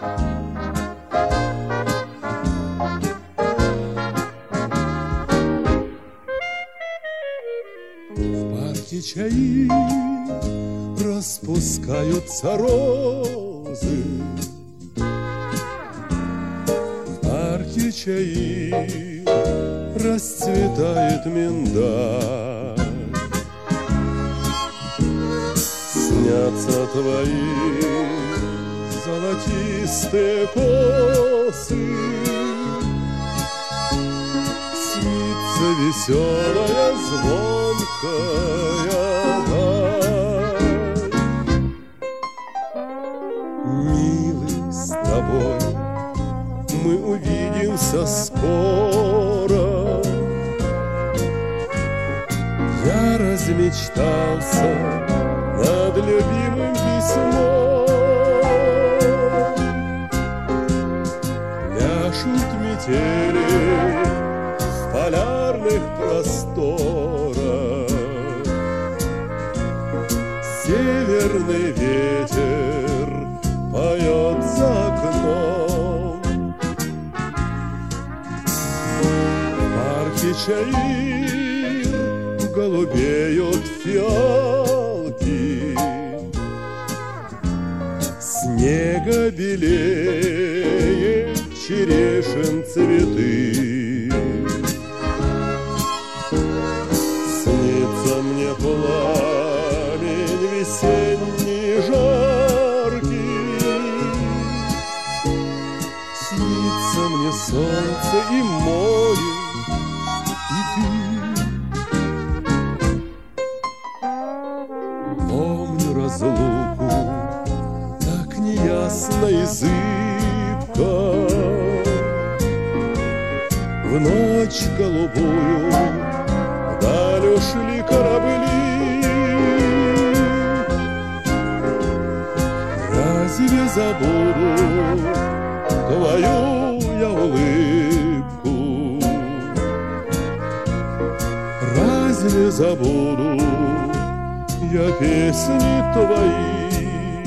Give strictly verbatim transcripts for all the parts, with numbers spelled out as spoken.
Чаи распускаются розы, в парке чаи расцветает миндаль. Снятся твои золотистые косы, снится веселая звонкая даль. Милый, с тобой мы увидимся скоро. Я размечтался над любимым письмом. Пляшут метели в полярных просторах. Северный ветер поет за окном. В парке чаир голубеют фиалки, снега белее черешин цветы. Снится мне пламень весенний жаркий, снится мне солнце и море, и ты. Помню разлуку, так неясно и зыбко, в ночь голубую вдаль ушли корабли. Разве забуду твою я улыбку? Разве забуду я песни твои?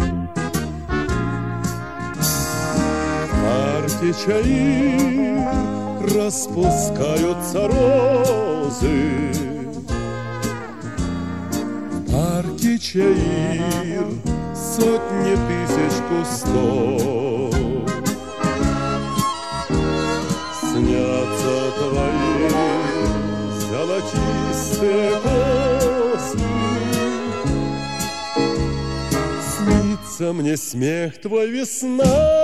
В парке чаи распускаются розы, в парке чаир сотни тысяч кустов. Снятся твои золотистые косы, снится мне смех твой, весна.